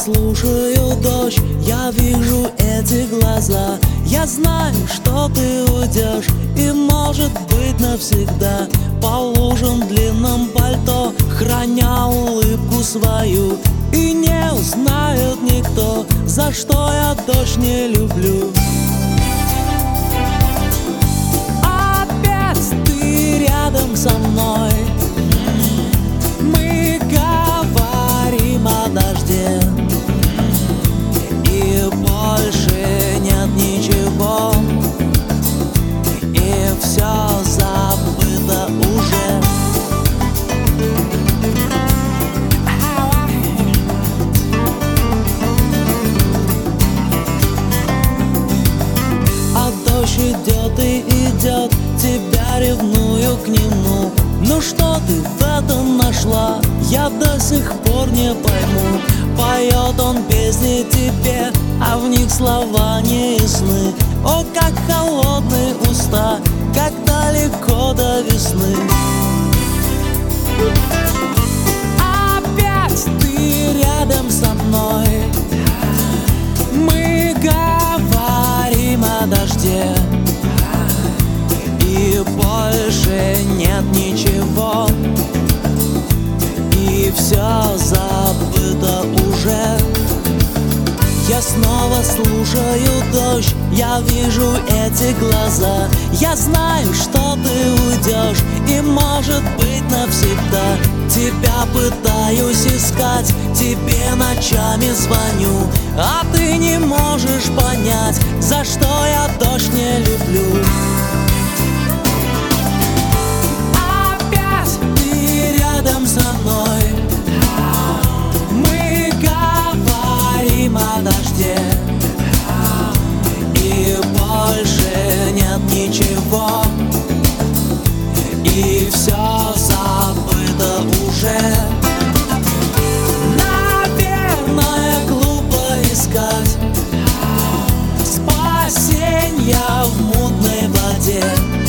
слушаю дождь, я вижу эти глаза. Я знаю, что ты уйдешь, и может быть навсегда. По лужам в длинном пальто, храня улыбку свою. И не узнает никто, за что я дождь не люблю. Опять ты рядом со мной, мы говорим о дожде, и больше нет ничего, и все забыто уже. А дождь идет и идет, тебя ревную к нему. Ну что ты в этом нашла, я до сих пор не пойму. Поет он песни тебе, а в них слова не ясны. О, как холодные уста, как далеко до весны. Опять ты рядом со мной, мы говорим о дожде, и больше нет ничего, и все забыто уже. Я снова слушаю дождь, я вижу эти глаза. Я знаю, что ты уйдешь, и может быть навсегда. Тебя пытаюсь искать, тебе ночами звоню, а ты не можешь понять, за что я дождь не люблю. Опять ты рядом со мной, мы говорим о дожде, и больше нет ничего, и все забыто уже. Наверное, глупо искать спасенья в мутной воде.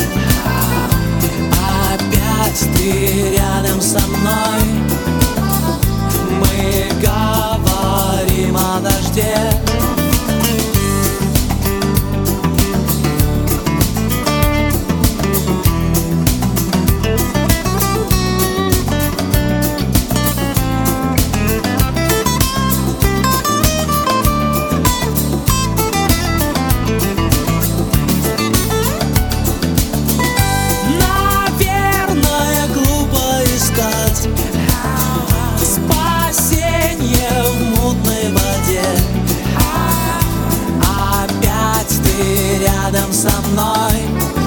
Опять ты рядом со мной, мы говорим о дожде. Наверное, глупо искать спасенье в мутной воде. Опять ты рядом со мной,